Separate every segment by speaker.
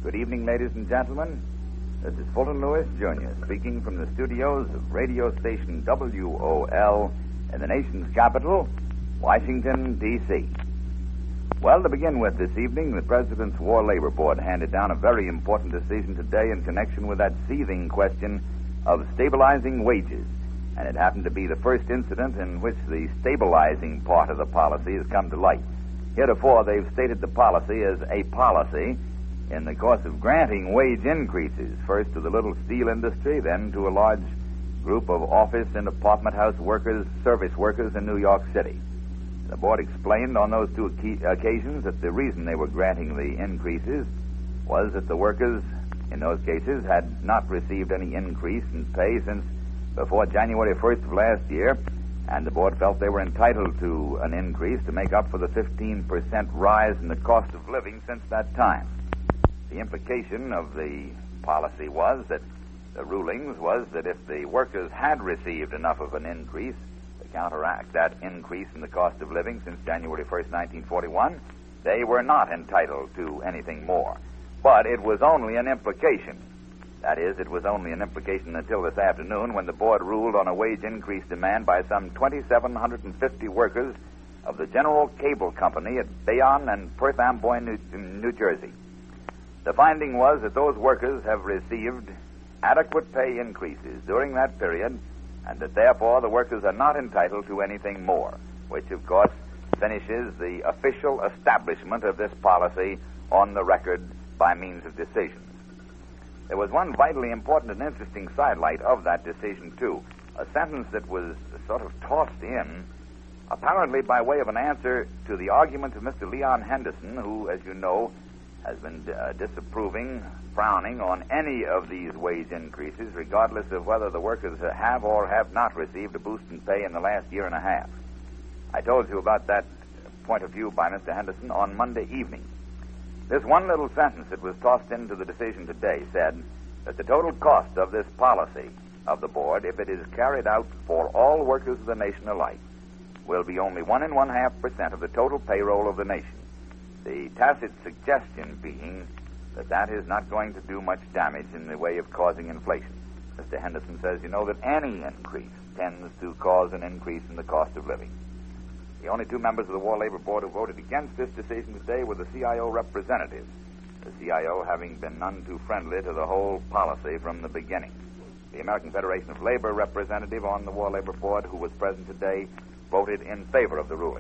Speaker 1: Good evening, ladies and gentlemen. This is Fulton Lewis, Jr., speaking from the studios of radio station WOL in the nation's capital, Washington, D.C. Well, to begin with this evening, the President's War Labor Board handed down a very important decision today in connection with that seething question of stabilizing wages. And it happened to be the first incident in which the stabilizing part of the policy has come to light. Heretofore, they've stated the policy as a policy in the course of granting wage increases, first to the little steel industry, then to a large group of office and apartment house workers, service workers in New York City. The board explained on those two occasions that the reason they were granting the increases was that the workers, in those cases, had not received any increase in pay since before January 1st of last year, and the board felt they were entitled to an increase to make up for the 15% rise in the cost of living since that time. The implication of the policy was that the rulings was that if the workers had received enough of an increase to counteract that increase in the cost of living since January 1st, 1941, they were not entitled to anything more. But it was only an implication. That is, it was only an implication until this afternoon when the board ruled on a wage increase demand by some 2,750 workers of the General Cable Company at Bayonne and Perth Amboy, New Jersey. The finding was that those workers have received adequate pay increases during that period, and that therefore the workers are not entitled to anything more, which of course finishes the official establishment of this policy on the record by means of decisions. There was one vitally important and interesting sidelight of that decision, too, a sentence that was sort of tossed in, apparently by way of an answer to the argument of Mr. Leon Henderson, who, as you know, has been disapproving, frowning on any of these wage increases, regardless of whether the workers have or have not received a boost in pay in the last year and a half. I told you about that point of view by Mr. Henderson on Monday evening. This one little sentence that was tossed into the decision today said that the total cost of this policy of the board, if it is carried out for all workers of the nation alike, will be only 1.5% of the total payroll of the nation. The tacit suggestion being that that is not going to do much damage in the way of causing inflation. Mr. Henderson says, you know, that any increase tends to cause an increase in the cost of living. The only two members of the War Labor Board who voted against this decision today were the CIO representatives, the CIO having been none too friendly to the whole policy from the beginning. The American Federation of Labor representative on the War Labor Board, who was present today, voted in favor of the ruling.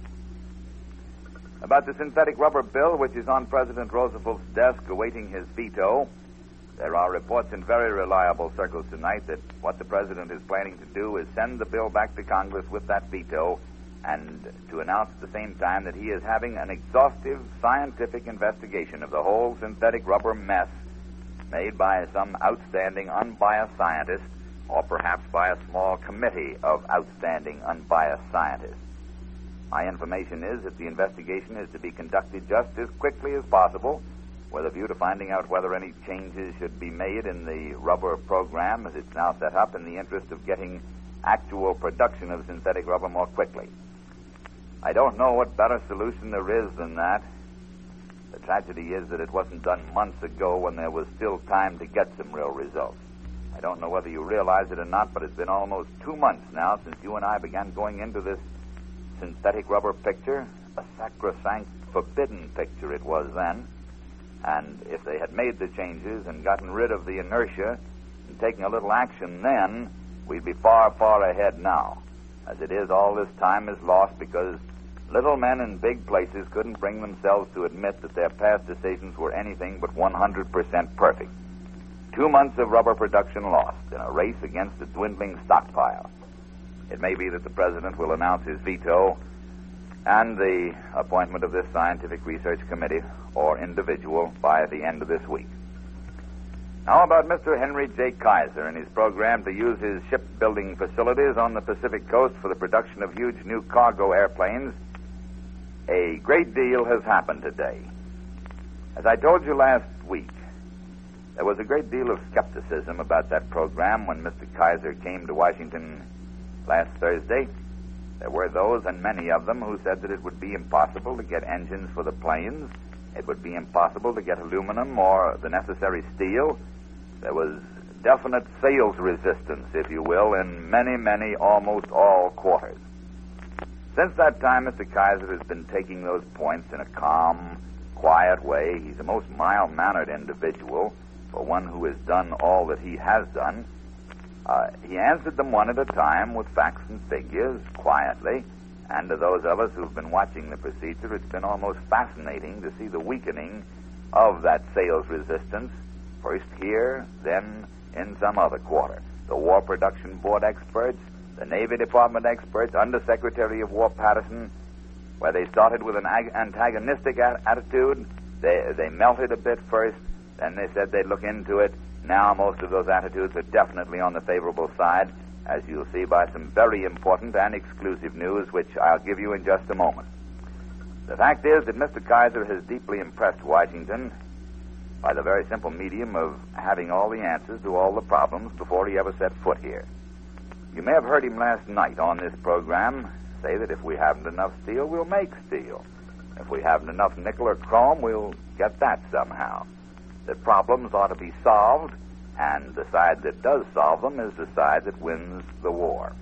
Speaker 1: About the synthetic rubber bill, which is on President Roosevelt's desk awaiting his veto, there are reports in very reliable circles tonight that what the president is planning to do is send the bill back to Congress with that veto and to announce at the same time that he is having an exhaustive scientific investigation of the whole synthetic rubber mess made by some outstanding unbiased scientist, or perhaps by a small committee of outstanding unbiased scientists. My information is that the investigation is to be conducted just as quickly as possible, with a view to finding out whether any changes should be made in the rubber program as it's now set up in the interest of getting actual production of synthetic rubber more quickly. I don't know what better solution there is than that. The tragedy is that it wasn't done months ago when there was still time to get some real results. I don't know whether you realize it or not, but it's been almost 2 months now since you and I began going into this synthetic rubber picture, a sacrosanct, forbidden picture it was then. And if they had made the changes and gotten rid of the inertia and taken a little action then, we'd be far, far ahead now. As it is, all this time is lost because little men in big places couldn't bring themselves to admit that their past decisions were anything but 100% perfect. 2 months of rubber production lost in a race against a dwindling stockpile. It may be that the president will announce his veto and the appointment of this scientific research committee or individual by the end of this week. Now about Mr. Henry J. Kaiser and his program to use his shipbuilding facilities on the Pacific coast for the production of huge new cargo airplanes. A great deal has happened today. As I told you last week, there was a great deal of skepticism about that program when Mr. Kaiser came to Washington last Thursday. There were those, and many of them, who said that it would be impossible to get engines for the planes It would be impossible to get aluminum or the necessary steel. There was definite sales resistance, if you will, in many, almost all quarters. Since that time, Mr. Kaiser has been taking those points in a calm, quiet way. He's a most mild-mannered individual for one who has done all that he has done. He answered them one at a time with facts and figures, quietly, and to those of us who've been watching the procedure, it's been almost fascinating to see the weakening of that sales resistance, first here, then in some other quarter. The War Production Board experts, the Navy Department experts, Undersecretary of War Patterson, where they started with an antagonistic attitude, they melted a bit first, then they said they'd look into it. Now most of those attitudes are definitely on the favorable side, as you'll see by some very important and exclusive news, which I'll give you in just a moment. The fact is that Mr. Kaiser has deeply impressed Washington by the very simple medium of having all the answers to all the problems before he ever set foot here. You may have heard him last night on this program say that if we haven't enough steel, we'll make steel. If we haven't enough nickel or chrome, we'll get that somehow. That problems ought to be solved, and the side that does solve them is the side that wins the war.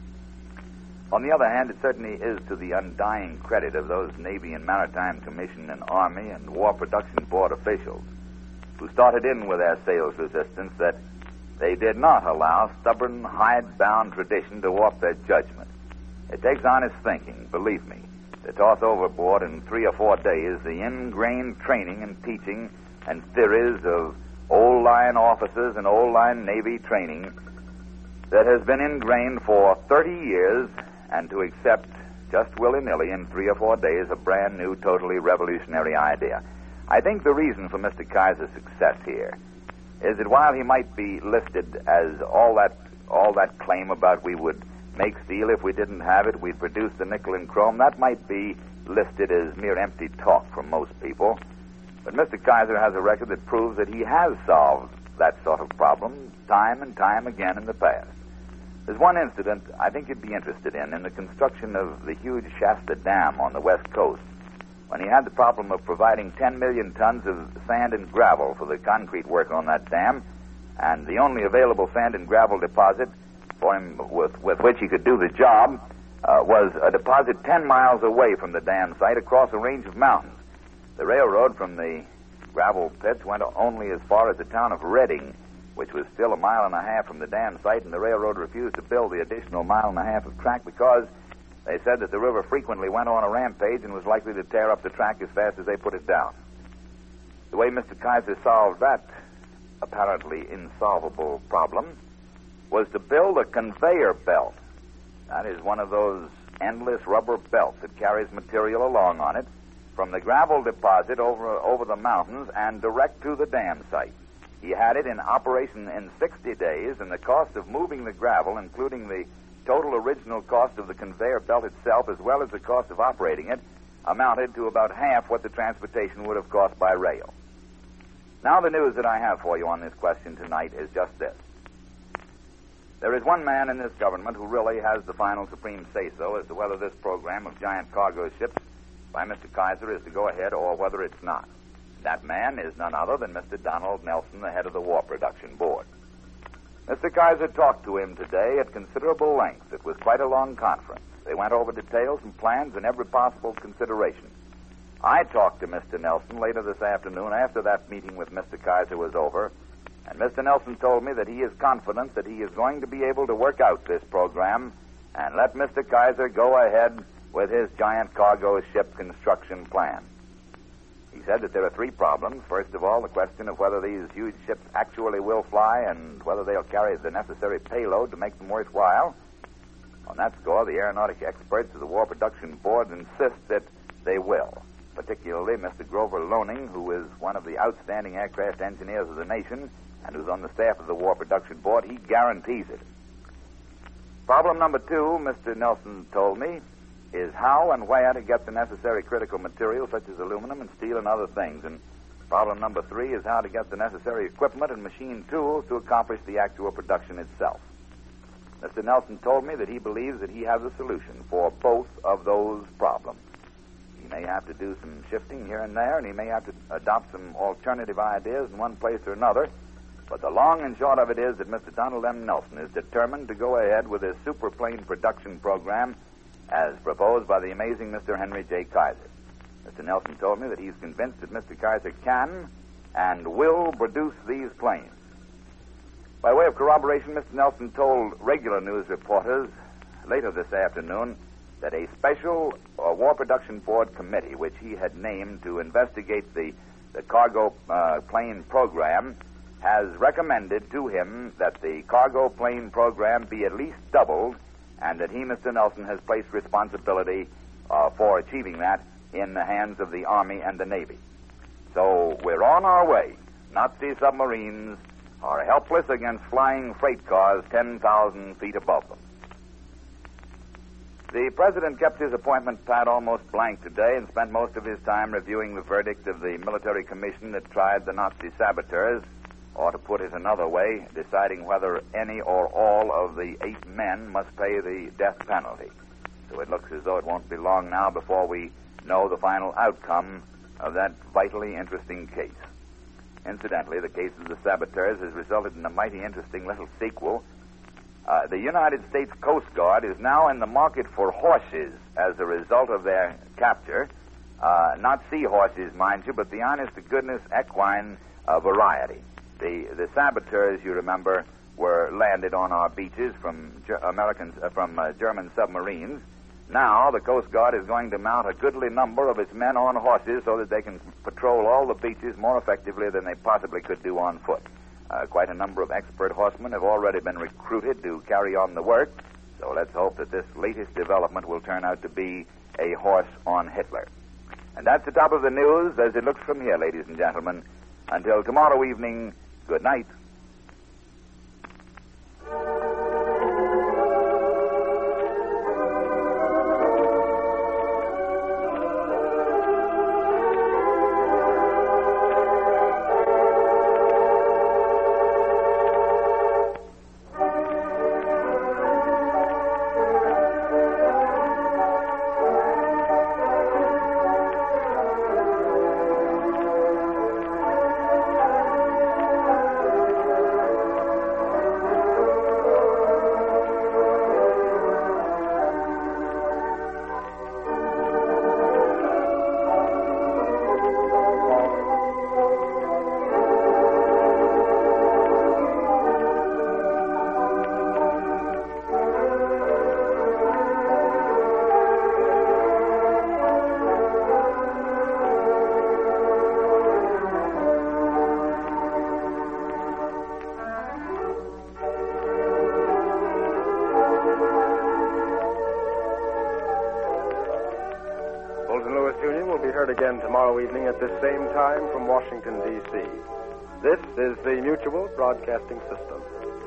Speaker 1: On the other hand, it certainly is to the undying credit of those Navy and Maritime Commission and Army and War Production Board officials who started in with their sales resistance that they did not allow stubborn, hidebound tradition to warp their judgment. It takes honest thinking, believe me, to toss overboard in 3 or 4 days the ingrained training and teaching and theories of old-line officers and old-line Navy training that has been ingrained for 30 years, and to accept just willy-nilly in 3 or 4 days a brand new, totally revolutionary idea. I think the reason for Mr. Kaiser's success here is that while he might be listed as all that claim about we would make steel if we didn't have it, we'd produce the nickel and chrome, that might be listed as mere empty talk from most people. But Mr. Kaiser has a record that proves that he has solved that sort of problem time and time again in the past. There's one incident I think you'd be interested in the construction of the huge Shasta Dam on the West Coast, when he had the problem of providing 10 million tons of sand and gravel for the concrete work on that dam, and the only available sand and gravel deposit for him with which he could do the job was a deposit 10 miles away from the dam site across a range of mountains. The railroad from the gravel pits went only as far as the town of Reading, which was still 1.5 miles from the dam site, and the railroad refused to build the additional 1.5 miles of track because they said that the river frequently went on a rampage and was likely to tear up the track as fast as they put it down. The way Mr. Kaiser solved that apparently insolvable problem was to build a conveyor belt. That is one of those endless rubber belts that carries material along on it from the gravel deposit over the mountains and direct to the dam site. He had it in operation in 60 days, and the cost of moving the gravel, including the total original cost of the conveyor belt itself, as well as the cost of operating it, amounted to about half what the transportation would have cost by rail. Now the news that I have for you on this question tonight is just this. There is one man in this government who really has the final supreme say-so as to whether this program of giant cargo ships by Mr. Kaiser is to go ahead or whether it's not. That man is none other than Mr. Donald Nelson, the head of the War Production Board. Mr. Kaiser talked to him today at considerable length. It was quite a long conference. They went over details and plans and every possible consideration. I talked to Mr. Nelson later this afternoon after that meeting with Mr. Kaiser was over, and Mr. Nelson told me that he is confident that he is going to be able to work out this program and let Mr. Kaiser go ahead with his giant cargo ship construction plan. He said that there are 3 problems. First of all, the question of whether these huge ships actually will fly and whether they'll carry the necessary payload to make them worthwhile. On that score, the aeronautic experts of the War Production Board insist that they will, particularly Mr. Grover Loening, who is one of the outstanding aircraft engineers of the nation and who's on the staff of the War Production Board. He guarantees it. Problem number 2, Mr. Nelson told me, is how and where to get the necessary critical materials such as aluminum and steel and other things. And problem number 3 is how to get the necessary equipment and machine tools to accomplish the actual production itself. Mr. Nelson told me that he believes that he has a solution for both of those problems. He He may have to do some shifting here and there, and he may have to adopt some alternative ideas in one place or another. But the long and short of it is that Mr. Donald M. Nelson is determined to go ahead with his superplane production program as proposed by the amazing Mr. Henry J. Kaiser. Mr. Nelson told me that he's convinced that Mr. Kaiser can and will produce these planes. By way of corroboration, Mr. Nelson told regular news reporters later this afternoon that a special War Production Board committee, which he had named to investigate the cargo plane program, has recommended to him that the cargo plane program be at least doubled, and that he, Mr. Nelson, has placed responsibility for achieving that in the hands of the Army and the Navy. So we're on our way. Nazi submarines are helpless against flying freight cars 10,000 feet above them. The president kept his appointment pad almost blank today and spent most of his time reviewing the verdict of the military commission that tried the Nazi saboteurs, or to put it another way, deciding whether any or all of the 8 men must pay the death penalty. So it looks as though it won't be long now before we know the final outcome of that vitally interesting case. Incidentally, the case of the saboteurs has resulted in a mighty interesting little sequel. The United States Coast Guard is now in the market for horses as a result of their capture. Not seahorses, mind you, but the honest-to-goodness equine variety. The saboteurs, you remember, were landed on our beaches from German submarines. Now, the Coast Guard is going to mount a goodly number of its men on horses so that they can patrol all the beaches more effectively than they possibly could do on foot. Quite a number of expert horsemen have already been recruited to carry on the work, so let's hope that this latest development will turn out to be a horse on Hitler. And that's the top of the news as it looks from here, ladies and gentlemen. Until tomorrow evening, good night.
Speaker 2: Again tomorrow evening at this same time from Washington, D.C. This is the Mutual Broadcasting System.